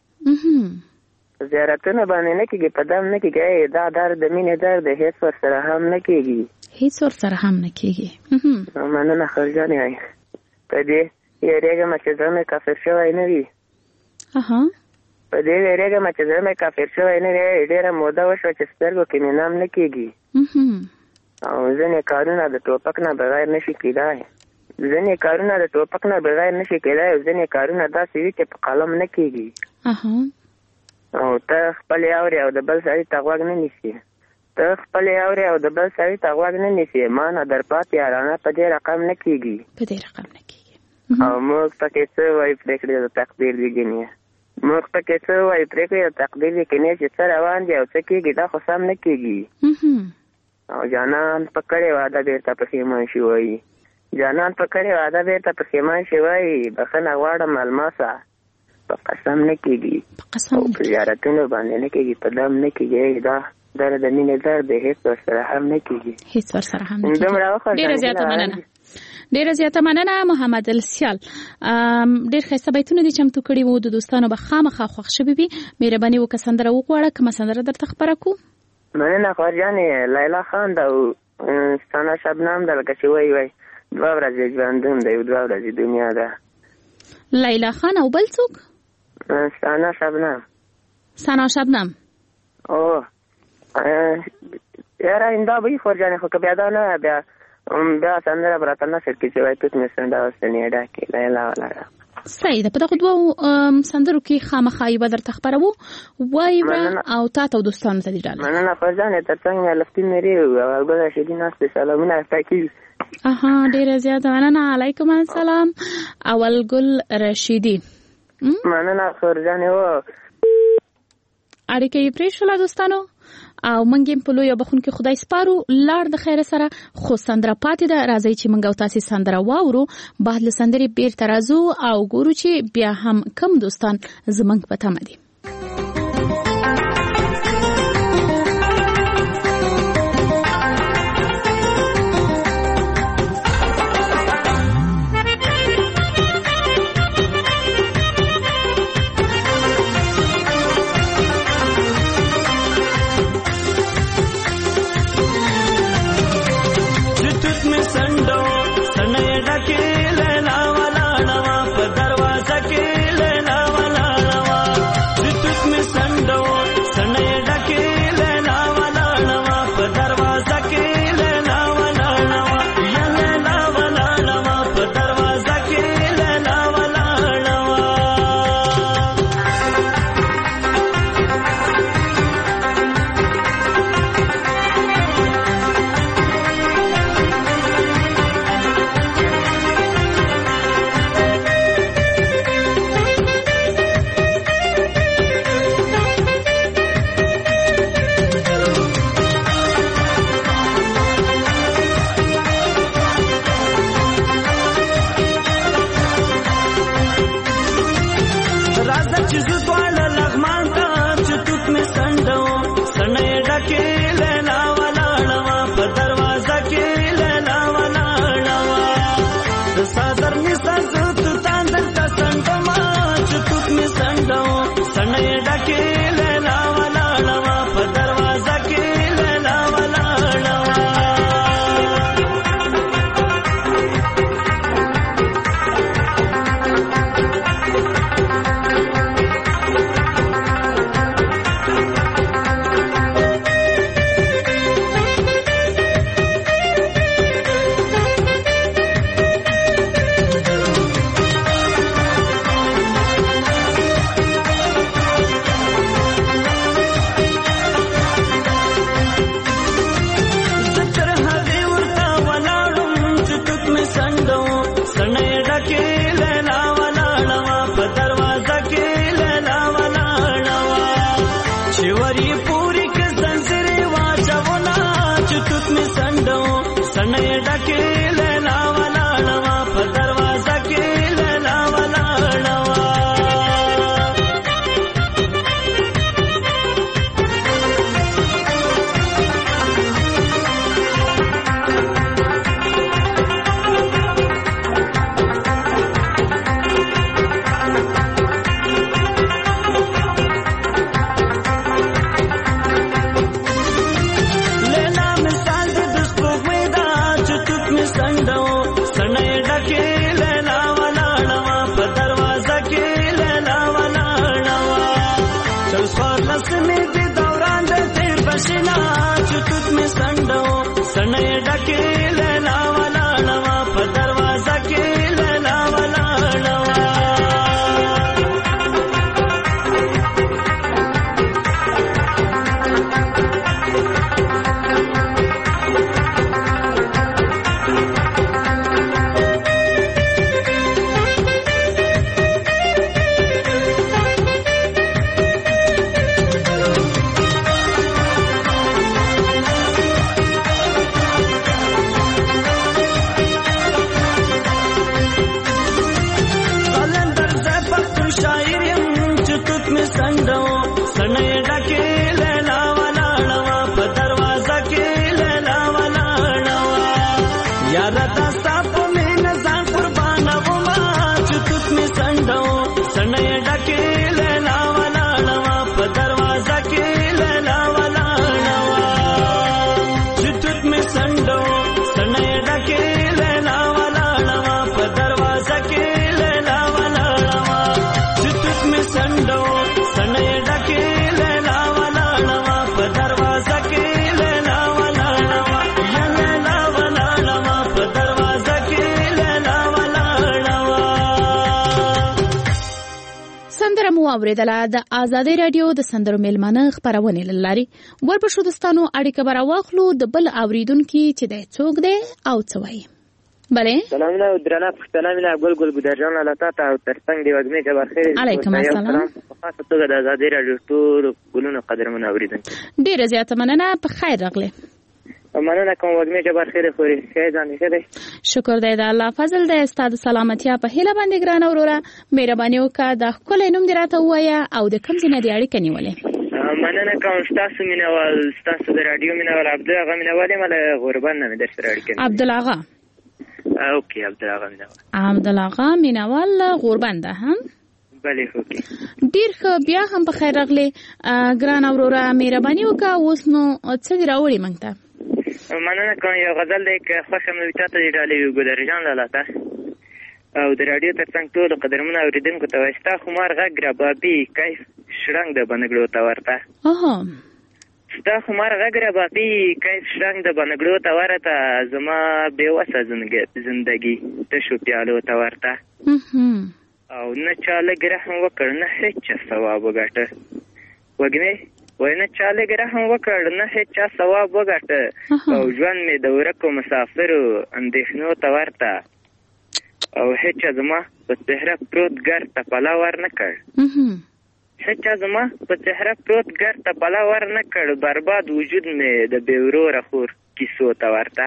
زیارتونه باندې نه کېږي په دم نه کېږي دا در د مینې در د هیڅ ورسره هم نه کېږي هیڅ ورسره هم نه کېږي. مننه خرجانې وای په دې یریږم چې زړه مې کافر شوی نه وي. په دې یریږم چې زړه مې کافر شوی نه وي. ډېره موده وشوه چې سترګو کې مې نام نه کېږي او ځینې کارونه د ټوپک نه بغیر نشي کېدای. ځینې کارونه د ټوپک نه بغیر نشي کېدای او ځینې کارونه داسې وي چې په قلم نه کېږي او ته خپلې اورې او د بل سړي ته غوږ نه نیسي. ته خپلې اورې او د بل سړي ته غوږ نه نیسي. ما نه در پاتې یارانه په دې رقم نه کېږي. او موږ پکې څه وایي پرېکړې د تقدیر لیکنې. موږ پکې څه وایي پرېکړې د تقدیر لیکنې چې څه روان دي او څه کېږي دا خو سم نه کېږي. او جانان په کړې واده بېرته پښیمان شي وایي. جانان په کړې واده بېرته پښیمان شي وایي. بخښنه غواړم الماسه په قسم نه کېږي او په زیارتونو باندې نه کېږي. په دم نه کېږي. دا درد د مینې درد دی هېڅ ورسره هم نه کېږي. هېڅ ورسره هم نه کېږي. ډیره زیاته مننه محمد السیال. ډیر ښایسته بیتونه دي چمتو کړي وو. د دوستانو به خامخا خوښ شوي وي. مهرباني وکړه سندره وغواړه. کومه سندره درته خبره کو؟ مننه خورجانې. لیلا خان ده او ستانه شبنم ده. لکه چې وایي 2 ورځې ژوندون دی 2 ورځې دنیا ده. لیلا خان او بل څوک؟ ستانه شبنم. ثنا شبنم. او یاره ایندا به خورجانې خو که بیا دا نه بیا سندره براته نشر کې چې وایي توت مې سنډه وستنې ډاکې لیلا ولاړه. صحیح ده. په دغو دوو سندرو کې خامخا یې به درته خپروو. وایي او تا ته او دوستانو ته دې ډالۍ. مننه خورجانې. تر څنګ مې لفتي مېرې او ګل راشدي ناستې سلامونه ورته کېږي. ډېره زیاته مننه. علیکم السلام اول ګل راشدي. مننه خورجانې. و اړیکه یې پرېښوله دوستانو او موږ یې په لویه بخښونکي خدای سپارو. لاړ د خیره سره خو سندره پاتې ده. راځئ چې موږ او تاسې سندره واورو. بعد له سندرې بیرته راځو او ګورو چې بیا هم کم دوستان زموږ په تمه دي. اوریدله د آزادۍ رادیو د سندرو میلمانه خبرونه لري. ورپښو دوستانو اړیکه به راواخلو د بل اوریدونکي چې د څوک دی او څه وایي. بله سلامونه او درنه پښتنه مینه ګل ګودرجان لاله تا او ترڅنګ دی وګمې جبر خیر. علیکم السلام. په خاصه توګه د آزادۍ رادیو ټول ګلونو قدرمن اوریدونکي ډیره زیاته مننه. په خیر راغله. مننه کوم وګمې جبر خیر خوري. ښه ځان ښه دی. شکر دی د الله فضل دی. ستاسو سلامتیا په هیله باندې ګران اوروره. مهرباني وکړه د خپل نوم دی راته وایا او د کوم ځای نه دی اړیکه نیولې. مننه کوم تاسو مینوال تاسو د رادیو مینوال عبدالله مینوال مله غربان نه در سره اړیکه. عبدالله اوکې عبدالله مینوال. عبدالله مینوال غربان ده هم. بله اوکې. ډیر ښه. بیا هم په خیر راغلی ګران اوروره. مهرباني وکړه اوس نو څه دی راوړی موږ ته. مننه کوم یو غزل دی که خوښه مې تا ته ډالۍ ګودرجان لاله تا او د رادیو ترڅنګ ټولو قدرمنو اورېدونکو ته وایي ستا خمار غږ ربابي کیف شرنګ د بنګړو ته ورته. ستا خمار غږ ربابي کیف شرنګ د بنګړو ته ورته زما بېوسه زندګي تشو پیالو ته ورته او نه چا لږ رحم وکړ نه هېڅ چا ثواب وګټه. وګمې وای نه چا لږ رحم وکړ نه هېڅ چا ثواب وګټه او ژوند مې د ورکو مسافرو اندېښنو ته ورته او هېڅ چا زما په څهره پروت ګر ته پلا ور نه کړ. هېڅ چا زما په څهره پروت ګر ته پلا ور نه کړ. برباد وجود مې د بې وروره خور کیسو ته ورته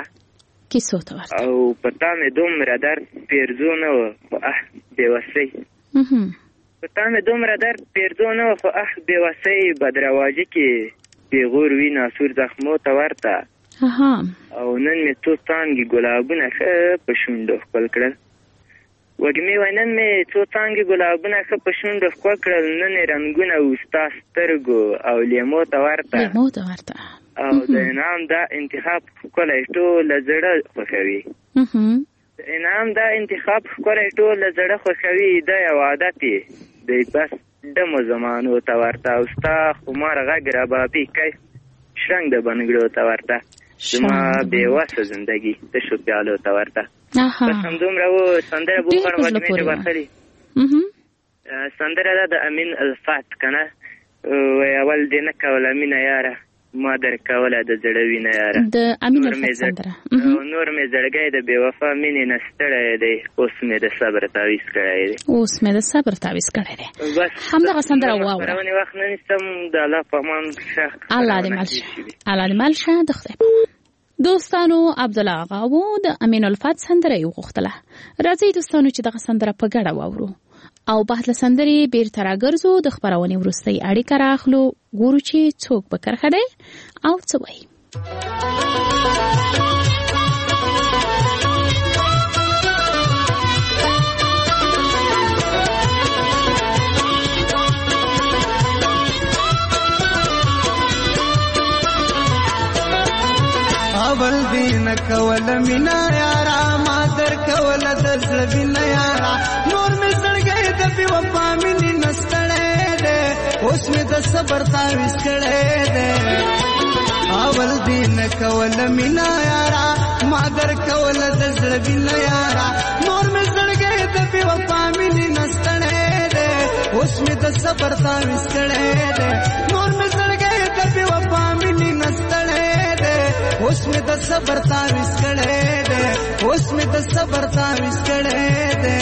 او په تا مې دومره درد پیرزو نه و خو بېوسۍ په تا مې دومره درد پیرزو نه و خو بېوسۍ بدرواجي کې پیغور وي ناسور زخمو ته ورته او نن مې څو څانګې ګلابونه ښه په شونډو ښکل کړل. وګمې وای نن مې څو څانګې ګلابونه ښه په شونډو ښکل کړل. نن یې رنګونه و ستا سترګو او لیمو ته ورته او د انعام دا انتخاب ښکلی ټوله زړه خوښوي. د انعام دا انتخاب ښکلی ټوله زړه خوښوي. دا یو عادت یې دی بس دمو زمانو ته ورته او ستا خمار غږ ربابي کیف شرنګ د بنګړو ته ورته زما بېوسه زندګي تشو پیالو ته ورته. بس همدومره و. سندره بوخړ وګمې جبر خري سندره ده د امین الفات که نه وی اول دې نه کوله مینه یاره ما در کوله د زړه وینه یاره. د امین الفات سندره. نور مې زړګی د بې وفا مینې نه ستړی دی اوس مې د صبر تعویض کړی دی. همدغه سندره واوره. خپرونې وخت نه نیسم. د الله په امان شه. الله دې مل شه. د خدای په امان. دوستانو عبدالله آغا و د امین الفات سندره یې وغوښتله. راځئ دوستانو چې دغه سندره په ګډه واورو او بعد له سندرې بیرته راګرځو. د خپرونې وروستۍ اړیکه راخلو ګورو چې څوک به کرښه دی او څه وایي. اول دین کول مینا یارا ما در کول د زړه وینا یارا نور می زړګې د بي وفا مینې نستړې ده اوس می د صبر تعویض کړې ده. اول دین کول مینا یارا ما در کول د زړه وینا یارا نور می زړګې د بي وفا مینې نستړې ده اوس می د صبر تعویض کړې ده. نور می زړګې د بي وفا مینې نستړې اوس مې د صبر تعویض کړی دی. اوس مې د صبر تعویض کړی دی.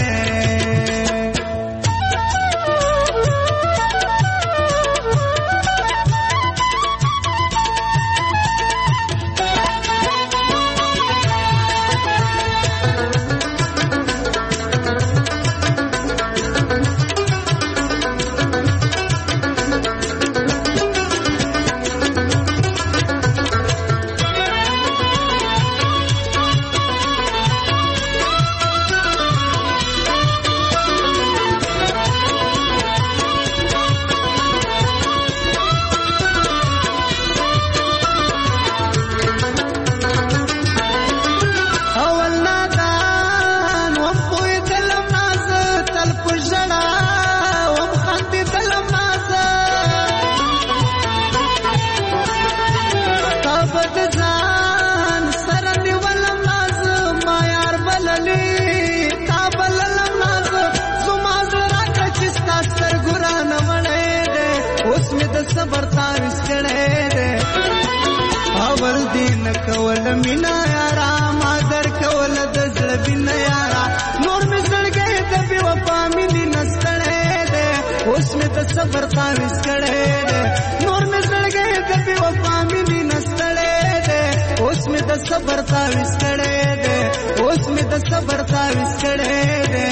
مینا یارا ما درکول د زړه بنا یارا نور مې زړګې د بې وفا مینې نستړې ده اوس مې د صبر تعویض کړې ده نور مې زړګې د بې وفا مینې نستړې ده اوس مې د صبر تعویض کړې ده اوس مې د صبر تعویض کړې ده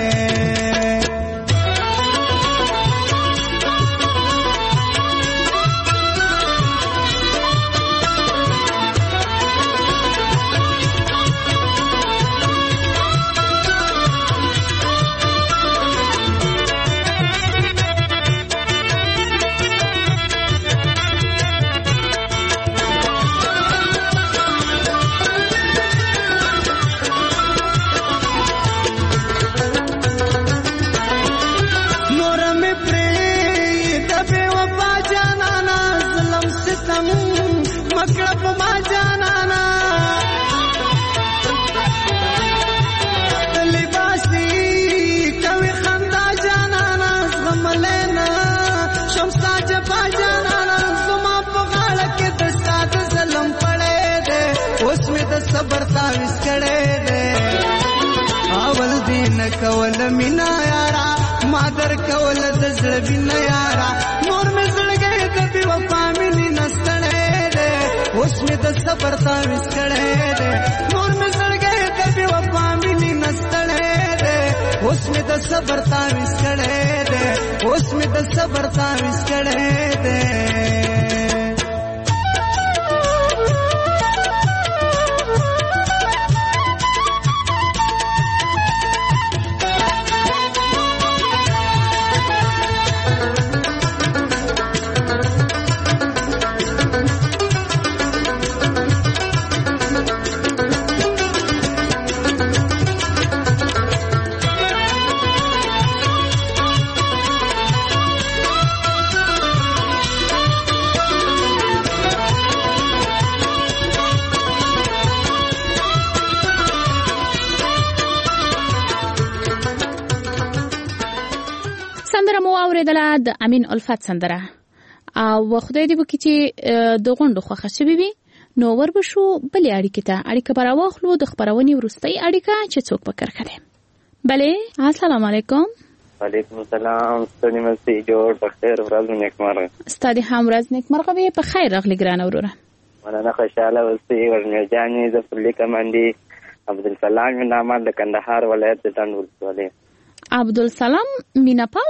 صبر تعویض کړې ده اول دین کول مینا یارا ما در کول د زړه بنا یارا نور مې زړګې د بې وفا مینې نستړې ده اوس مې د صبر تعویض کړې ده نور مې زړګې د بې وفا مینې نستړې ده اوس مې د صبر تعویض کړې ده اوس مې د صبر تعویض کړې ده د امین الفت سندره او خدای دې وکړي چې د غونډو خوښه شوي وي نو وربشو بلې اړیکې ته اړیکه به راواخلو د خپرونې وروستۍ اړیکه چې څوک به کرکه دی بلې السلام علیکم وعلیکم السلام ستړي مسئ جوړ په خیر ورځ مو نیکمرغه ستا دې هم ورځ نیکمرغه وي په خیر راغلې ګرانه وروره مننه خوشحاله اوسئ ورمیر جانې زه پر لیکمنډي عبدالسلام مې نامه د کندهار ولایت د ډنډ ولسوالۍ عبدالسلام میناپال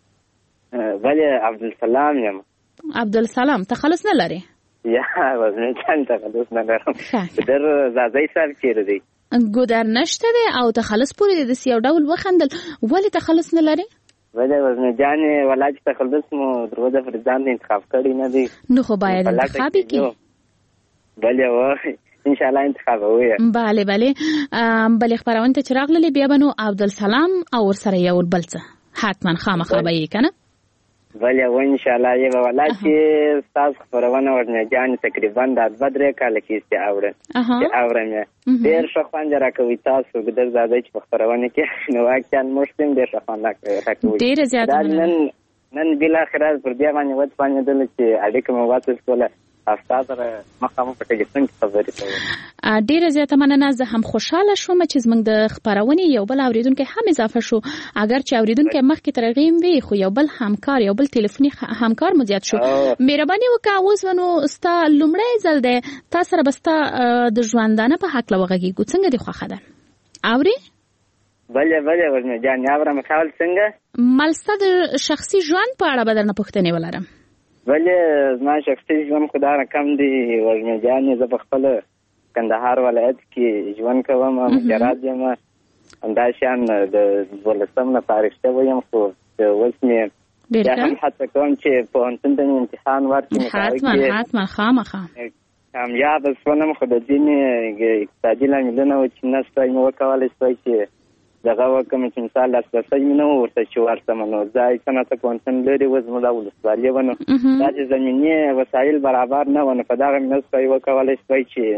بله عبدالسلام یم عبدالسلام تخلص نه لري یا ورمیر جان تخلص نه لرم در زازی صاحب چیرې دی ګودر نشته دی او تخلص پورې د یو ډول وخندل ولې تخلص نه لري بله ورمیر جان ولایت تخلص مو دروازه پر ځان انتخاب کړی نه دی نو خو باید انتخاب کی بله وای ان شاء الله انتخاب وي بله بله خبرونه ته چراغ للی بیا بنو عبدالسلام او سره یو بل څه حتما خامخا به یې کنه بله و ان شاء الله یې ولایت تاسو خبرونه ورنه جان تقریبا د 2-3 کال کې استعاره اورم ډیر شخوان راکوي تاسو د زاده چې خبرونه کې نو واقعا مشتم ډیر شخوان راکوي ډیر زیات نن بل اخر پر دې باندې وځ باندې دل چې اړیکه مو واټس کوله استاد مخامخ په ټلیفون کې خبرې کوي ډیره زیاته مننه زه هم خوشاله شوم چې زموږ د خبرونې یو بل اوریدونکو هم اضافه شو اگر چې اوریدونکو مخکې ترغیم وي خو یو بل همکار یو بل ټلیفوني همکار مو زیات شو مهرباني وکړه اوس ونو ستا لومړی ځل دی تاسو سره بستا د ژوندانه په حق لوغږیږو څنګه دی خوښه ده اوري بله ورنه جان اورم خپل څنګه ملسته د شخصي ژوند په اړه بدلنه پوښتنه ولرم بله زما شخصي ژوند خو دا رقم دی ورمې جانې زه په خپل کندهار ولایت کې ژوند کوم مجرد یم همداشان د 12 نه فارغ شوی یم خو اوس مې بیا هم هڅه کوم چې پوهنتون ته امتحان ورکړم حتما خامخا کامیاب شوم خو د ځینې اقتصادي لاملونه و چې نه شوی مې وکولی شوی چې دغه وکم چې مثال لاسرسی مې نه ورته چې ورسم نو ځای څنګه ته پوهنتون لري وز مو دا ولسوالۍ ونه دا چې زمینی وسایل برابر نه ونه په دغه منځ کې وکولای شي چې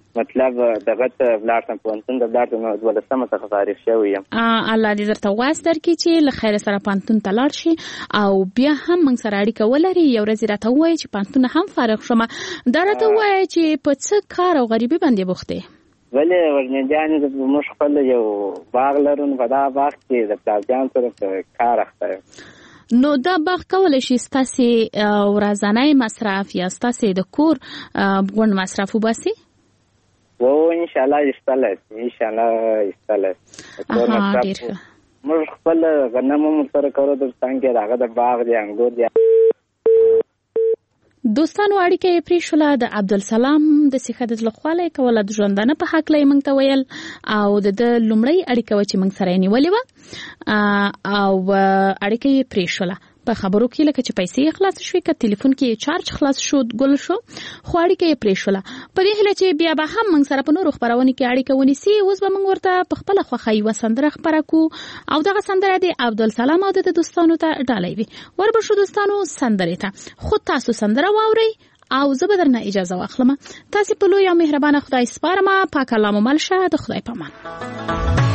مطلب دغه ته بلارتم پونتون د بلارتم ولسمه څخه فارغ شوی یم. الله دې درته واس درکړي چې له خیر سره پانتون ته لاړ شي او بیا هم موږ سره اړیکه ولري. یو ورځ راته ووایي چې پانتون هم فارغ شوم. دا راته ووایي چې په څه کار او غریبي باندې بوخت دی؟ ولې ورنجانې موږ خپل یو باغ لرو، په دا باغ کې د پلارجان سره په کار اخته یم. نو دا باغ کولی شي ستاسې ورځنی مصرف یا ستاسې د کور غونډ مصرف وباسي؟ ان شاء الله ایستله موږ خپل غنم هم سره کړو د څنګه هغه د باغ دی انګور دی. دوستانو اړیکه پرې شوله. د عبدالسلام د سیخدت لخواله کوله د ژوندانه په حق لای موږ ته ویل او د لومړی اړیکه و چې موږ سره نیولې و او اړیکه پرې شوله. په خبرو کې لکه چې پیسې خلاص شوې که ټلیفون کې چارج خلاص شو ګل شو خو اړیکه پرې شوله. په دې هیله چې بیا به هم موږ سره په نورو خبرونو کې اړیکه ونیسي. اوس به موږ ورته په خپله خوښه یوه سندره خپره کړو او دغه سندره د عبدالسلام او د دوستانو ته ډالۍ وي. وربه شو دوستانو سندرې ته خو تاسو سندره واورئ او زه به درنه اجازه واخلم. تاسې په لوی او مهربانه خدای سپارم. پاک الله مو مل شه. د خدای په امان.